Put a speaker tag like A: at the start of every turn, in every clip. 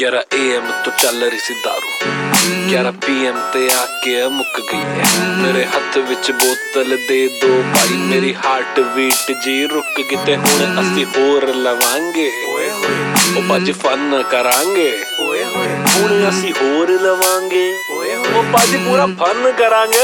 A: 11 AM तो चल रही सी दारू, 11 PM ते आके मुक गई है। मेरे हथ विच बोतल दे दो भाई, मेरी हार्ट बीट जी रुक गई ते हुण असी होर लवांगे। ओ भाजी फन करांगे, हुण असी होर लवांगे। ओ भाजी पूरा फन करांगे।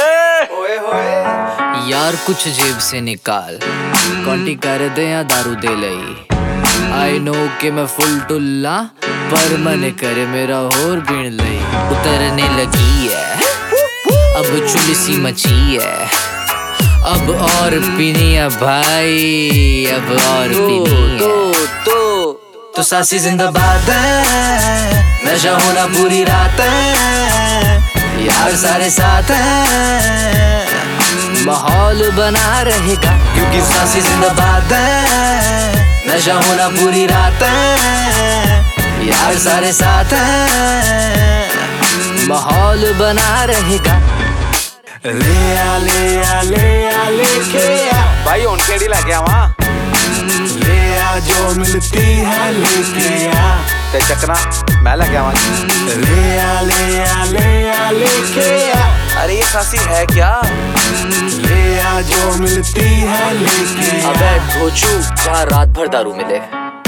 B: यार कुछ जेब से निकाल, कौंटी कर दे या दारू दे लई। आई नो कि मैं फुल टुल्ला, पर मन करे मेरा होर पीण लई। उतरने लगी है अब चुल सी मची है, अब और पीनी है भाई, अब और पीनी है। तो सासी जिंदाबाद है, नशा होना पूरी रात है, यार सारे साथ है, माहौल बना रहेगा क्योंकि सासी जिंदाबाद है। नशा होना पूरी रात है, यार सारे साथ है, माहौल बना रहेगा।
C: ले आ ले आ ले आ लेके आ
D: भाई हुण केड़ी लैके आवां?
C: ले आ जो मिलती है लेके आ
D: ते चकना मैं लैके आवां।
C: ले आ ले आ ले आ लेके आ।
D: अरे ये सासी है क्या?
C: ले आ जो मिलती है लेके आ।
B: अबे ढोचू जहाँ रात भर दारू मिले।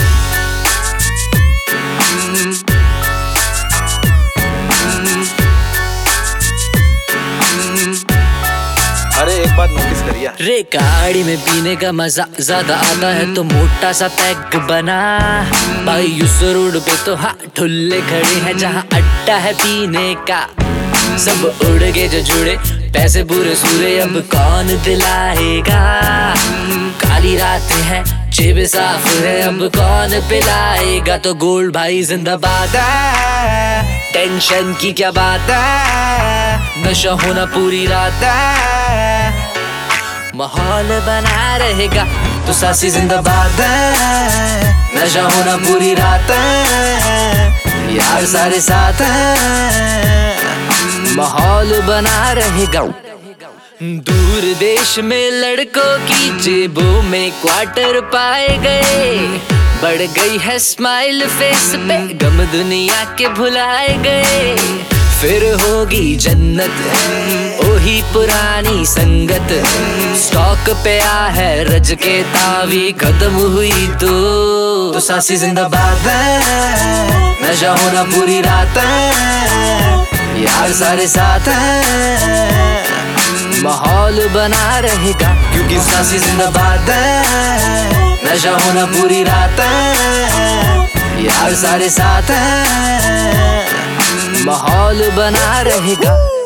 D: अरे एक बात नोटिस करिए,
B: रे गाड़ी में पीने का मजा ज्यादा आता है तो मोटा सा पैक बना। भाई उस रोड पे तो हाँ ठुल्ले खड़े हैं जहाँ अड्डा है पीने का। सब उड़ गए जो जुड़े पैसे पूरे सूरे, अब कौन दिलाएगा। काली रात है जेब साफ है, अब कौन पिलाएगा। तो गोल्ड भाई जिंदाबाद है, टेंशन की क्या बात है, नशा होना पूरी रात है, माहौल बना रहेगा। तो सासी जिंदाबाद है, नशा होना पूरी रात है, यार सारे साथ है, माहौल बना रहेगा। दूर देश में लड़कों की जेबों में क्वार्टर पाए गए, बढ़ गई है स्माइल फेस पे, गम दुनिया के भुलाए गए। फिर होगी जन्नत ओही पुरानी संगत, स्टॉक पे आ है रज के तावी खत्म हुई तो सासी जिंदाबाद है, नशा होना पूरी रात है, यार सारे साथ है, माहौल बना रहेगा क्योंकि सासी जिंदाबाद है। नशा होना पूरी रात है, यार सारे साथ है, माहौल बना रहेगा।